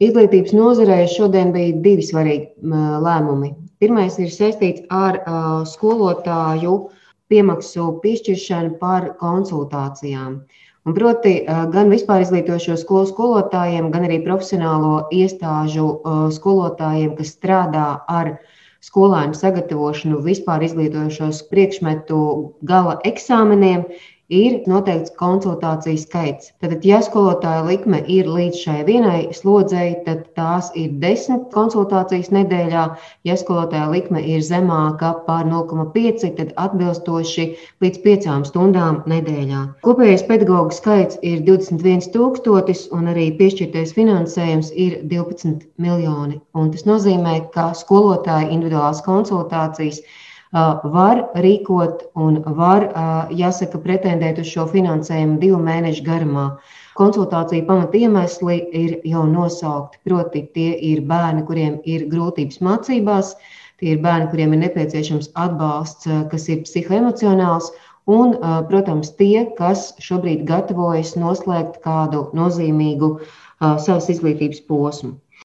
Izglītības nozarē šodien bija divi svarīgi lēmumi. Pirmais ir saistīts ar skolotāju piemaksu piešķiršanu par konsultācijām. Un proti, gan vispār izglītojošo skolu skolotājiem, gan arī profesionālo iestāžu skolotājiem, kas strādā ar skolēnu sagatavošanu vispār izglītojošos priekšmetu gala eksāmeniem, ir noteikts konsultāciju skaits. Tātad, ja skolotāja likme ir līdz šai vienai slodzei, tad tās ir 10 konsultācijas nedēļā. Ja skolotāja likme ir zemāka par 0,5, tad atbilstoši līdz 5 stundām nedēļā. Kopējais pedagoģu skaits ir 21 000 un arī piešķirtais finansējums ir 12 miljoni. Un tas nozīmē, ka skolotāja individuālās konsultācijas var rīkot un var, jāsaka, pretendēt uz šo finansējumu 2 mēnešu garumā. Konsultāciju pamatiemesli ir jau nosaukti, proti tie ir bērni, kuriem ir grūtības mācībās, tie ir bērni, kuriem ir nepieciešams atbalsts, kas ir psihoemocionāls, un, protams, tie, kas šobrīd gatavojas noslēgt kādu nozīmīgu savas izglītības posmu.